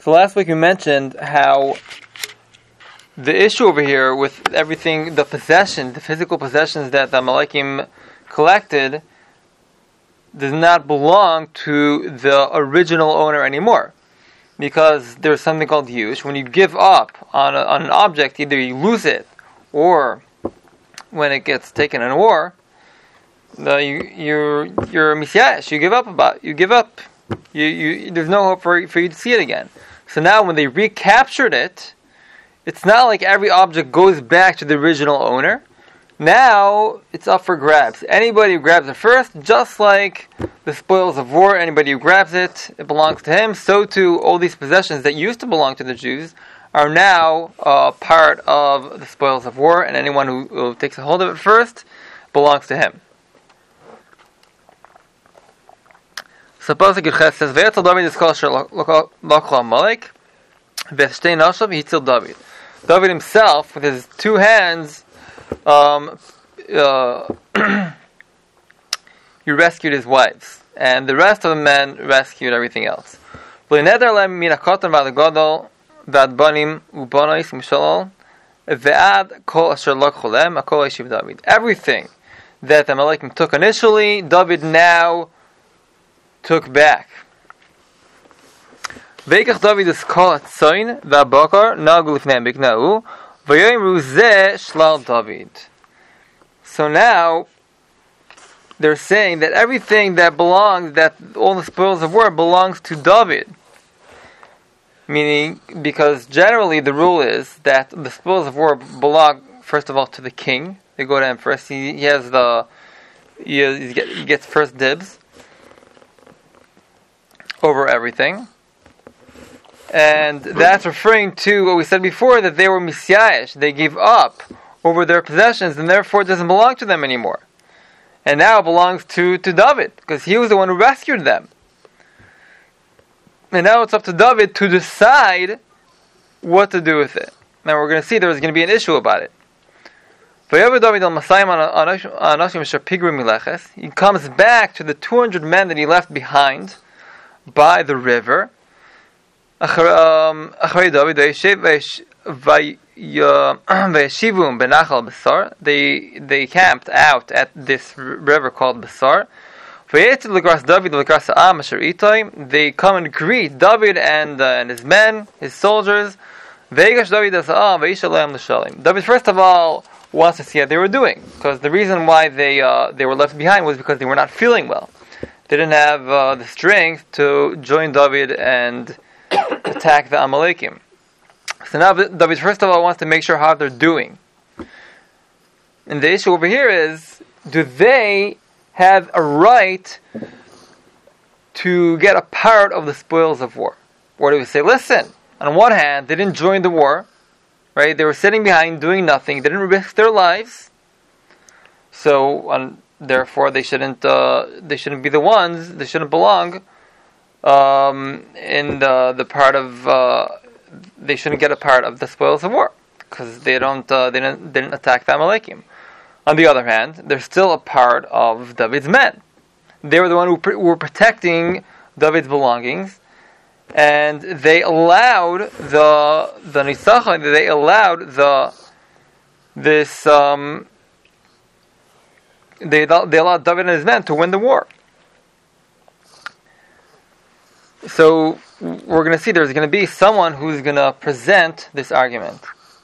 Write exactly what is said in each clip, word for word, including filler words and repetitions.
So last week we mentioned how the issue over here with everything, the possessions, the physical possessions that the Amalekim collected, does not belong to the original owner anymore. Because there's something called yush. When you give up on, a, on an object, either you lose it, or when it gets taken in war, the, you, you're you're misyash. You give up about. You give up. You, you there's no hope for for you to see it again. So now, when they recaptured it, it's not like every object goes back to the original owner. Now it's up for grabs. Anybody who grabs it first, just like the spoils of war, anybody who grabs it, it belongs to him. So too, all these possessions that used to belong to the Jews are now uh, part of the spoils of war, and anyone who, who takes a hold of it first belongs to him. So Pasuk Yud says, "V'yetzel David is called Lokla Amalek, v'shtei nashav hitzil David." David himself, with his two hands, um, uh, he rescued his wives, and the rest of the men rescued everything else. V'neder lem min hakotan v'ad gadol v'ad banim u'banais mishalol v'ad kol asher lokchu lem akol yeshiv David. Everything that the Amalekim took initially, David now took back. Veikach David is called Tzoin v'abakar nagu lifnei bikna'u v'yoimru zeh shlal David. So now they're saying that everything that belongs, that all the spoils of war belongs to David. Meaning, because generally the rule is that the spoils of war belong first of all to the king. They go to him first. He, he has the he, has, he, get, he gets first dibs over everything. And that's referring to what we said before, that they were misyash. They gave up over their possessions, and therefore it doesn't belong to them anymore. And now it belongs to, to David, because he was the one who rescued them. And now it's up to David to decide what to do with it. Now we're going to see there's going to be an issue about it. He comes back to the two hundred men that he left behind by the river. They they camped out at this river called Basar. They come and greet David and, uh, and his men, his soldiers. David first of all wants to see how they were doing, because the reason why they uh, they were left behind was because they were not feeling well. They didn't have uh, the strength to join David and attack the Amalekim. So now David first of all wants to make sure how they're doing. And the issue over here is, do they have a right to get a part of the spoils of war? Or do we say, listen, on one hand, they didn't join the war, right? They were sitting behind doing nothing. They didn't risk their lives. So, um, therefore, they shouldn't uh, they shouldn't be the ones, they shouldn't belong um, in the, the part of, uh, they shouldn't get a part of the spoils of war, because they don't uh, they didn't, didn't attack the Amalekim. On the other hand, they're still a part of David's men. They were the one who pr- were protecting David's belongings, and they allowed the the Nisachon, they allowed the this um, they they allowed David and his men to win the war. So we're going to see there's going to be someone who's going to present this argument.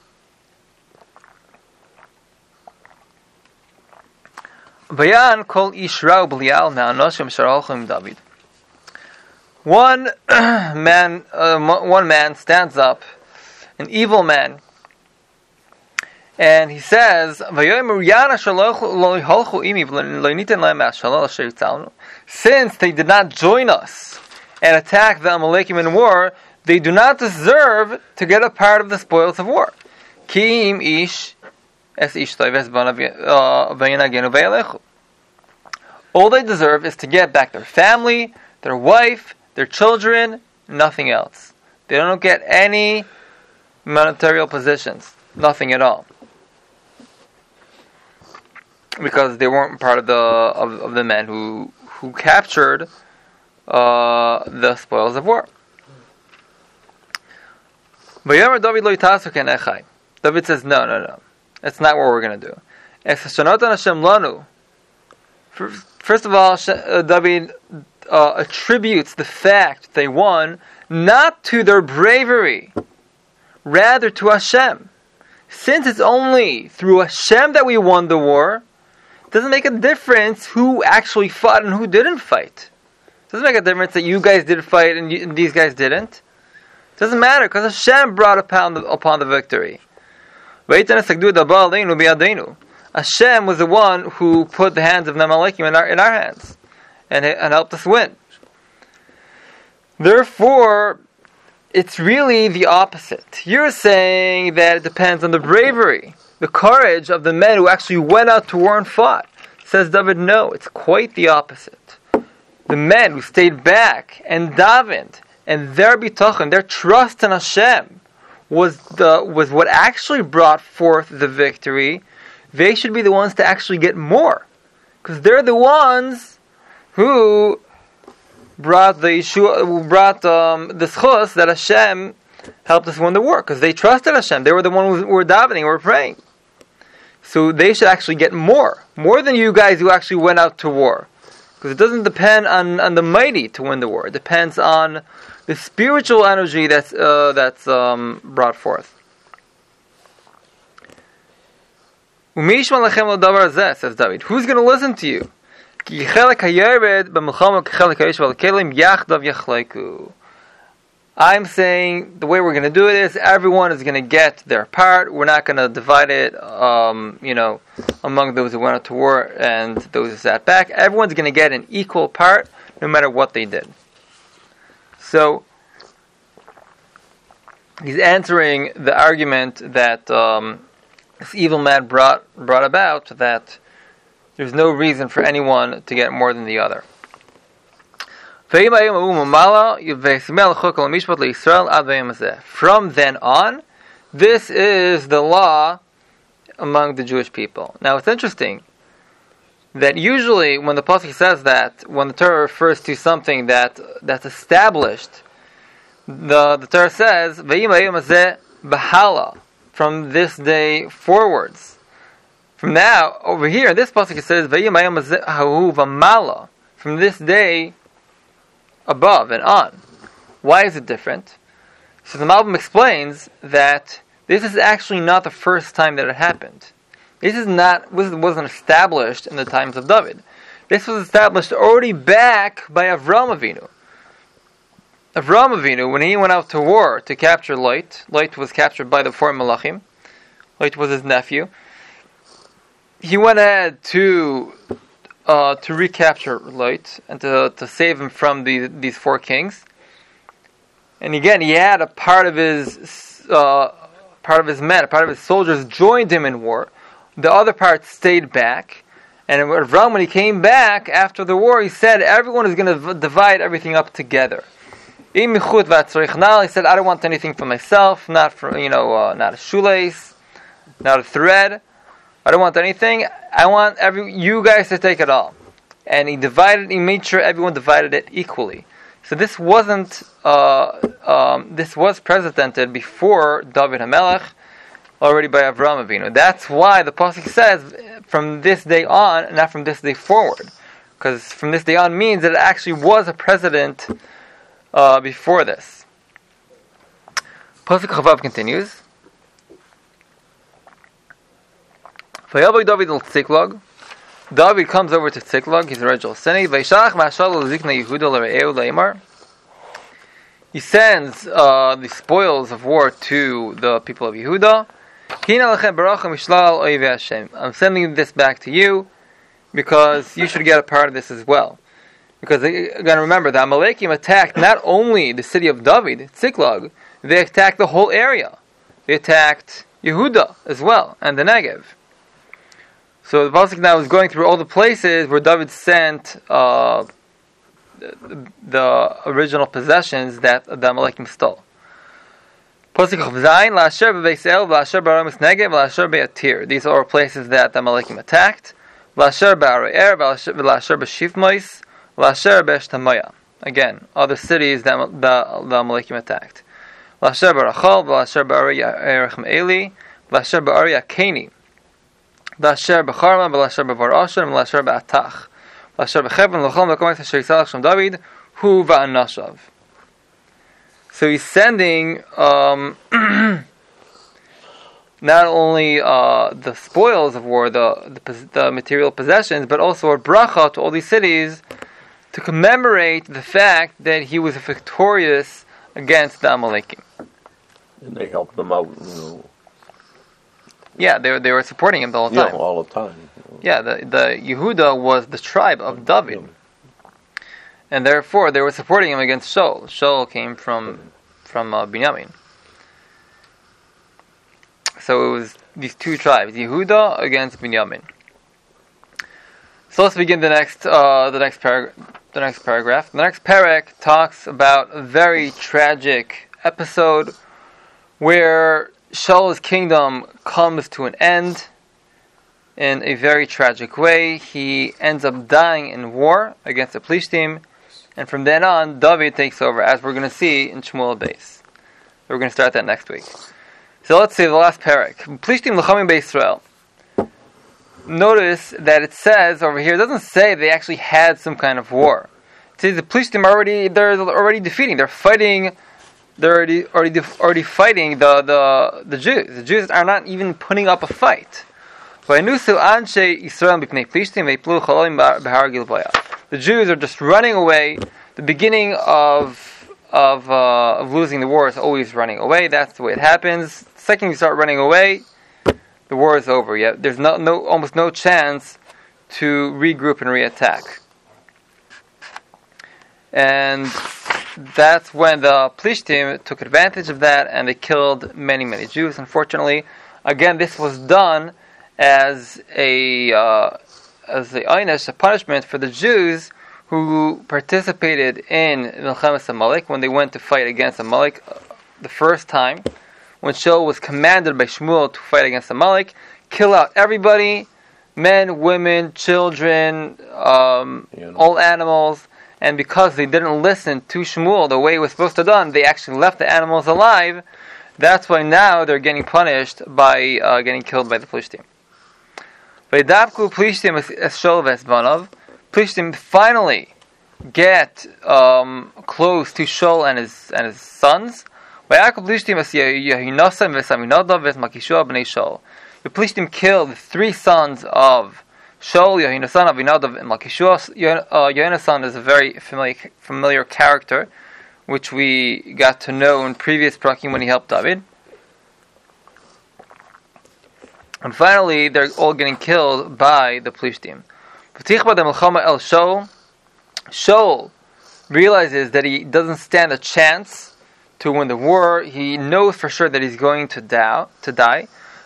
Vayan kol ish ra'u b'lial me'anoshim sharolchim David. One man, uh, one man stands up, an evil man, and he says, since they did not join us and attack the Amalekim in war, they do not deserve to get a part of the spoils of war. Ki im ish es ish toives v'yanagenu v'yalechu. All they deserve is to get back their family, their wife, their children, nothing else. They don't get any monetary positions, nothing at all, because they weren't part of the of, of the men who who captured uh, the spoils of war. Vayomer David lo yitasu ken echai. David says, no, no, no. That's not what we're going to do. Esashanotan Hashem lanu. First of all, David uh, attributes the fact they won not to their bravery, rather to Hashem. Since it's only through Hashem that we won the war, it doesn't make a difference who actually fought and who didn't fight. It doesn't make a difference that you guys did fight and, you, and these guys didn't. It doesn't matter, because Hashem brought upon the, upon the victory. Hashem was the one who put the hands of the Amalekim in our, in our hands and, and helped us win. Therefore, it's really the opposite. You're saying that it depends on the bravery, the courage of the men who actually went out to war and fought. Says David, no, it's quite the opposite. The men who stayed back and davened, and their bitachon, their trust in Hashem, was the was what actually brought forth the victory. They should be the ones to actually get more, because they're the ones who brought the Yeshua, who brought um, the schus that Hashem helped us win the war, because they trusted Hashem. They were the ones who were davening, who were praying. So they should actually get more, more than you guys who actually went out to war, because it doesn't depend on, on the mighty to win the war. It depends on the spiritual energy that's uh, that's um, brought forth. Says David, who's going to listen to you? I'm saying the way we're going to do it is everyone is going to get their part. We're not going to divide it, um, you know, among those who went out to war and those who sat back. Everyone's going to get an equal part, no matter what they did. So he's answering the argument that um, this evil man brought brought about, that there's no reason for anyone to get more than the other. From then on, this is the law among the Jewish people. Now it's interesting that usually when the pasuk says that, when the Torah refers to something that that's established, the, the Torah says, from this day forwards. From now, over here, this pasuk it says, from this day above and on. Why is it different? So the Malbim explains that this is actually not the first time that it happened. This is not wasn't established in the times of David. This was established already back by Avraham Avinu. Avraham Avinu, when he went out to war to capture Lot, Lot was captured by the four Malachim. Lot was his nephew. He went ahead to uh, to recapture Lot and to to save him from the, these four kings. And again, he had a part of his uh, part of his men, a part of his soldiers joined him in war. The other part stayed back. And Avraham, when he came back after the war, he said everyone is going to divide everything up together. He said, I don't want anything for myself, not for you know, uh, not a shoelace, not a thread. I don't want anything. I want every you guys to take it all. And he divided. He made sure everyone divided it equally. So this wasn't. Uh, um, this was precedented before David HaMelech, already by Avraham Avinu. That's why the pasuk says from this day on, not from this day forward, because from this day on means that it actually was a precedent uh, before this. Pasuk Chavav continues. Vayaboy David al Tziklag. David comes over to Tziklag. He's a Rajal Seni. Vaishach ma'ashal l'zikna Yehuda l're'eu le'imar. He sends uh, the spoils of war to the people of Yehuda. I'm sending this back to you because you should get a part of this as well. Because again, remember, the Amalekim attacked not only the city of David, Tziklag, they attacked the whole area. They attacked Yehuda as well, and the Negev. So the pasuk now is going through all the places where David sent uh, the, the original possessions that the Amalekim stole. Pasuk of Zayin, La'asher b'Beisel, La'asher b'Aramis Negev, La'asher b'Atir. These are all places that the Amalekim attacked. La'asher b'Aroer, La'asher b'Shivmois, La'asher b'Eshtamoya. Again, other cities that the, the Amalekim attacked. L'asher barachal, v'lasher ba'ari erech me'eli, v'lasher ba'ari akeni, v'lasher b'charma, v'lasher b'var asher, v'lasher b'atach, v'lasher b'chevron, l'chol v'kom et asher yisrael shem David, hu va'anashav. So he's sending um, not only uh, the spoils of war, the, the the material possessions, but also a bracha to all these cities to commemorate the fact that he was victorious against the Amalekim. And they helped them out, you know. Yeah, they were, they were supporting him the whole time. Yeah, all the time. You know. Yeah, the, the Yehuda was the tribe of David. Yeah. And therefore, they were supporting him against Shaul. Shaul came from, from uh, Binyamin. So it was these two tribes, Yehuda against Binyamin. So let's begin the next, uh, the next parag- the next paragraph. The next parak talks about a very tragic episode where Shaul's kingdom comes to an end in a very tragic way. He ends up dying in war against the Plishtim, and from then on, David takes over, as we're going to see in Shmuel Beis. We're going to start that next week. So let's see the last parak. Plishtim l'chamim be'Yisrael. Notice that it says over here, it doesn't say they actually had some kind of war. It says the Plishtim already, they're already defeating, they're fighting, they're already already, already fighting the, the, the Jews. The Jews are not even putting up a fight. The Jews are just running away. The beginning of of, uh, of losing the war is always running away. That's the way it happens. The second you start running away, the war is over. Yeah, there's no, no, almost no chance to regroup and reattack. And that's when the Plishtim took advantage of that, and they killed many, many Jews. Unfortunately, again, this was done as a uh, as a einish, a punishment for the Jews who participated in Milchemes Amalek when they went to fight against Amalek uh, the first time. When Shaul was commanded by Shmuel to fight against Amalek, kill out everybody, men, women, children, um, yeah, no. all animals, and because they didn't listen to Shmuel the way it was supposed to be done, they actually left the animals alive. That's why now they're getting punished by uh, getting killed by the Plishtim. V'yidavku Plishtim es Shaul v'esbanav. Plishtim finally get um, close to Shaul and his and his sons. The Plishtim killed three sons of Shaul, Yohinasan, Avinadav, and Malkishua. Yohinasan is a very familiar, familiar character, which we got to know in previous prakim when he helped David. And finally, they're all getting killed by the Plishtim. Shaul realizes that he doesn't stand a chance to win the war. He knows for sure that he's going to die. To die.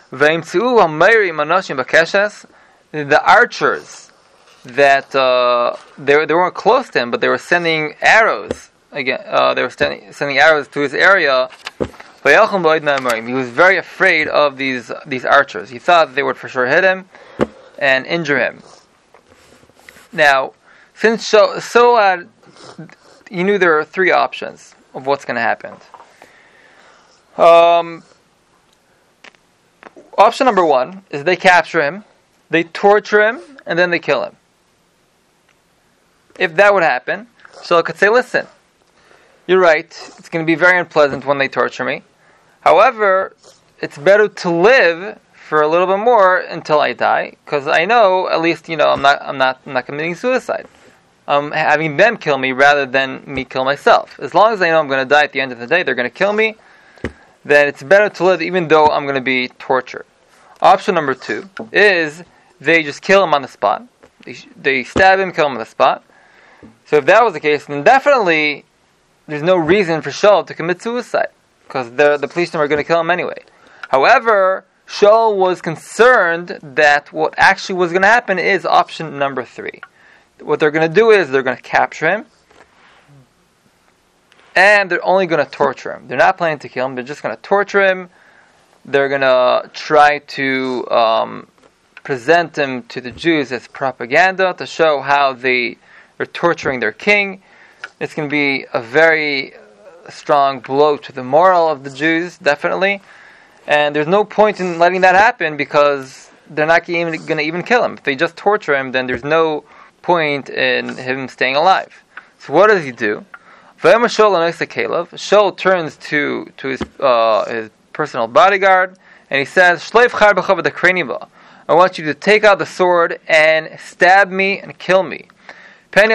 The archers that uh, they they weren't close to him, but they were sending arrows again. Uh, they were sending, sending arrows to his area. He was very afraid of these these archers. He thought they would for sure hit him and injure him. Now, since Shaul, he knew there are three options of what's going to happen. Um, option number one is they capture him, they torture him, and then they kill him. If that would happen, Shaul could say, listen, you're right, it's going to be very unpleasant when they torture me. However, it's better to live for a little bit more until I die, because I know, at least, you know, I'm not, I'm not, I'm not committing suicide. I'm having them kill me rather than me kill myself. As long as I know I'm going to die at the end of the day, they're going to kill me, then it's better to live even though I'm going to be tortured. Option number two is they just kill him on the spot. They, they stab him, kill him on the spot. So if that was the case, then definitely there's no reason for Shaul to commit suicide, because the, the policemen are going to kill him anyway. However, Shaul was concerned that what actually was going to happen is option number three. What they're going to do is they're going to capture him, and they're only going to torture him. They're not planning to kill him. They're just going to torture him. They're going to try to um, present him to the Jews as propaganda to show how they are torturing their king. It's going to be a very, strong blow to the morale of the Jews, definitely. And there's no point in letting that happen because they're not even going to even kill him. If they just torture him, then there's no point in him staying alive. So what does he do? Shaul turns to to his uh, his personal bodyguard and he says, I want you to take out the sword and stab me and kill me. Um,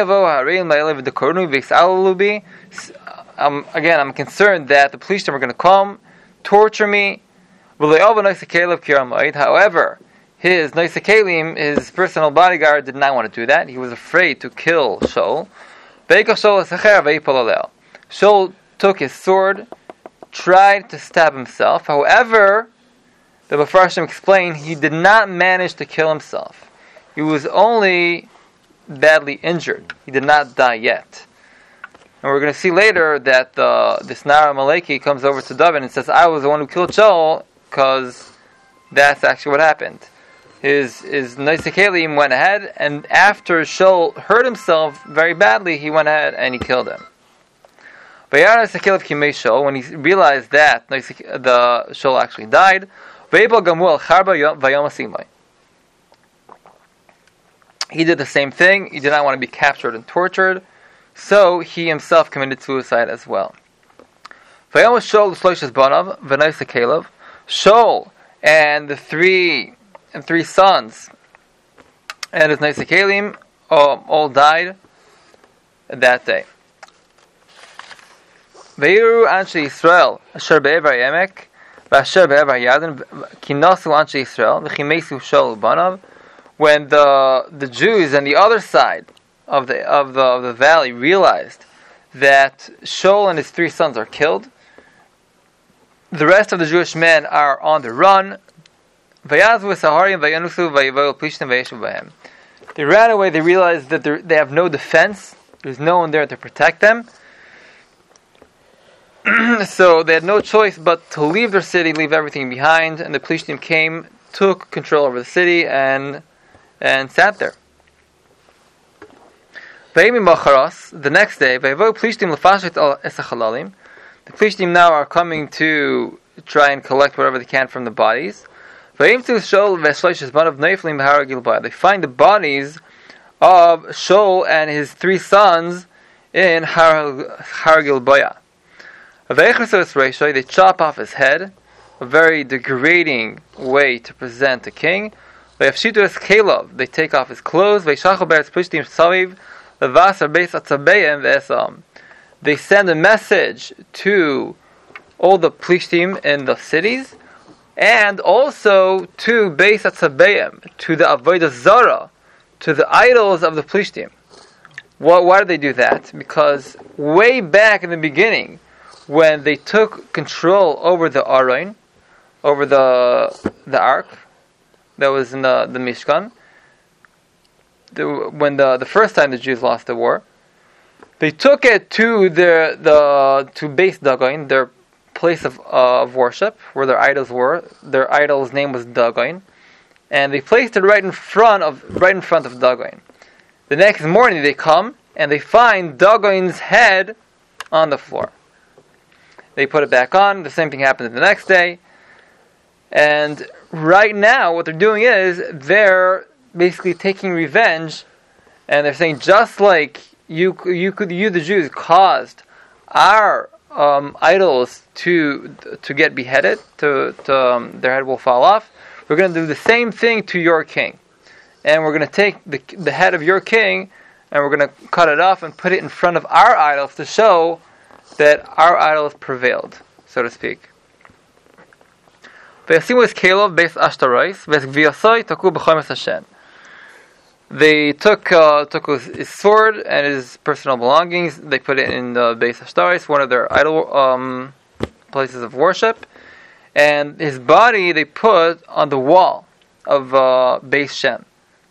again, I'm concerned that the police are going to come, torture me. However, his Noisakalim, his personal bodyguard, did not want to do that. He was afraid to kill Shaul. Shaul took his sword, tried to stab himself. However, the Mefarshim explain he did not manage to kill himself. He was only badly injured. He did not die yet. And we're going to see later that the, this Nara Maleki comes over to David and says, I was the one who killed Shaul, because that's actually what happened. His his Noisakalim went ahead, and after Shaul hurt himself very badly, he went ahead and he killed him. When he realized that the Shaul actually died, he did the same thing. He did not want to be captured and tortured, so he himself committed suicide as well. Shaul and the three and three sons and his Noisakalim um, all died that day. Veiru Anshe Yisrael asher be'ever Yemek v'asher be'ever Yarden kinasu Anshe Yisrael v'chimesu Shaul banav. When the the Jews on the other side of the of the of the valley realized that Shaul and his three sons are killed, the rest of the Jewish men are on the run. They ran away. They realized that they have no defense. There's no one there to protect them. So they had no choice but to leave their city, leave everything behind. And the Plishtim came, took control over the city, and and sat there. The next day, the Plishtim now are coming to try and collect whatever they can from the bodies. They find the bodies of Shaul and his three sons in Har Gilboa. They chop off his head, a very degrading way to present a king. They take off his clothes. They send a message to all the Plishtim in the cities, and also to Beis Atzabeim, to the Avodah Zarah, to the idols of the Plishtim. Why, why did they do that? Because way back in the beginning, when they took control over the Aron, over the the Ark that was in the, the Mishkan, the, when the, the first time the Jews lost the war, they took it to their the to Beis Dagon, their place of uh, of worship, where their idols were. Their idol's name was Dagon, and they placed it right in front of right in front of Dagon. The next morning they come and they find Dagon's head on the floor. They put it back on. The same thing happened the next day. And right now, what they're doing is they're basically taking revenge, and they're saying, just like you, you could, you the Jews caused our um, idols to to get beheaded, to, to um, their head will fall off. We're going to do the same thing to your king, and we're going to take the the head of your king, and we're going to cut it off and put it in front of our idols to show that our idols prevailed, so to speak. They took uh, took his sword and his personal belongings. They put it in the Beis Ashtaris, one of their idol um, places of worship, and his body they put on the wall of uh, Beis Shem.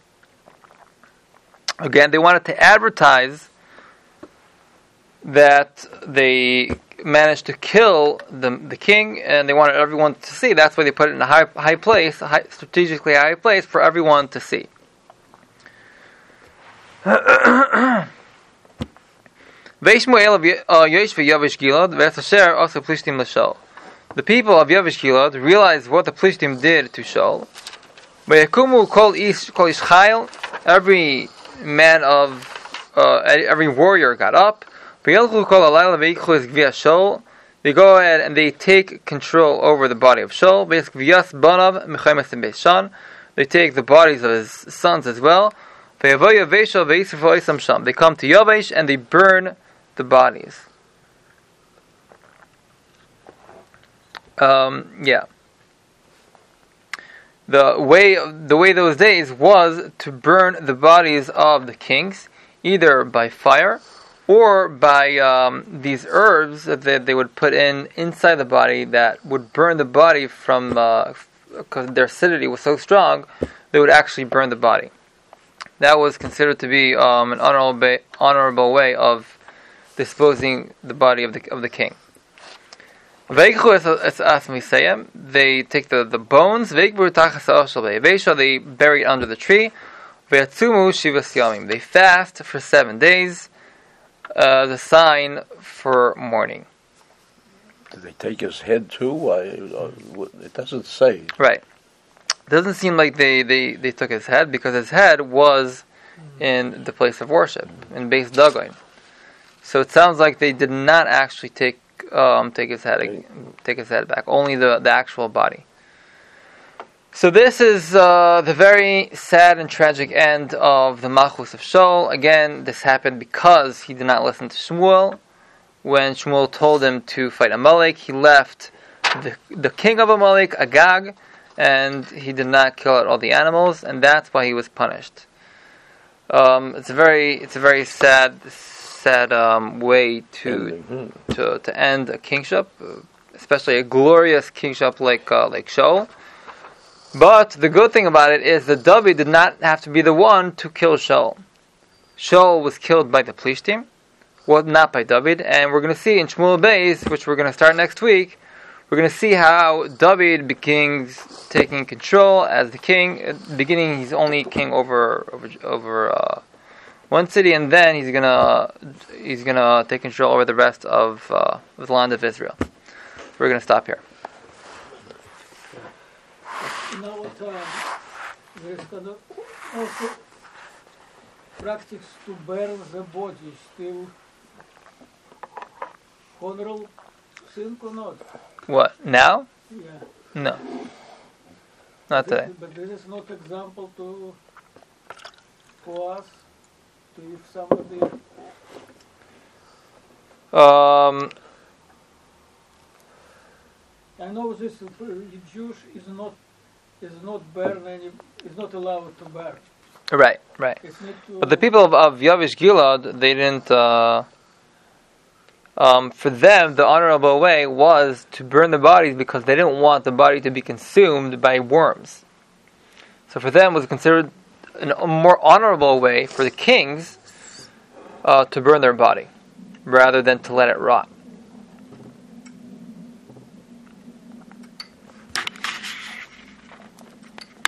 Again, they wanted to advertise that they managed to kill the the king, and they wanted everyone to see. That's why they put it in a high high place, a high, strategically high place for everyone to see. Veishmuel of Yosh v'Yavish Gilad v'Esasher also Plishtim l'Shol. The people of Yavish Gilad realized what the Plishtim did to Shaul. V'Yakumu kol ish kol ish chayil. Every man of uh, every warrior got up. V'Yelchu kol alayla v'Yichlu es Gviyas Shaul. They go ahead and they take control over the body of Shaul. V'Yes Gviyas banav mechemes in Beis Shan. They take the bodies of his sons as well. They come to Yavesh and they burn the bodies. Um, yeah. The way the way those days was to burn the bodies of the kings, either by fire or by um, these herbs that they, they would put in inside the body that would burn the body from because uh, their acidity was so strong, they would actually burn the body. That was considered to be um, an honorable ba- honorable way of disposing the body of the of the king. They take the, the bones, they bury it under the tree. They fast for seven days, uh, the sign for mourning. Did they take his head too? Why, uh, it doesn't say. Right. It doesn't seem like they, they, they took his head, because his head was in the place of worship, in Beis Dagon. So it sounds like they did not actually take um, take his head take his head back, only the, the actual body. So this is uh, the very sad and tragic end of the Malchus of Shaul. Again, this happened because he did not listen to Shmuel. When Shmuel told him to fight Amalek, he left the, the king of Amalek, Agag, and he did not kill all the animals, and that's why he was punished. Um, it's a very, it's a very sad, sad um, way to mm-hmm. to to end a kingship, especially a glorious kingship like uh, like Shaul. But the good thing about it is that David did not have to be the one to kill Shaul. Shaul was killed by the Plishtim, well, not by David, and we're going to see in Shmuel Beis, which we're going to start next week. We're going to see how David begins taking control as the king. At the beginning, he's only king over over, over uh, one city, and then he's gonna he's gonna take control over the rest of, uh, of the land of Israel. We're going to stop here. Now, what uh, there is kind of also practice to burn the body still honorable sin or not? What, now? Yeah. No. Not today. But this is not example to for us to if somebody Um I know this uh, Jewish is not is not burn any is not allowed to burn. Right, right. It's not to But the people of, of Yavish Gilad, they didn't uh Um, for them, the honorable way was to burn the bodies because they didn't want the body to be consumed by worms. So for them, it was considered an, a more honorable way for the kings uh, to burn their body rather than to let it rot.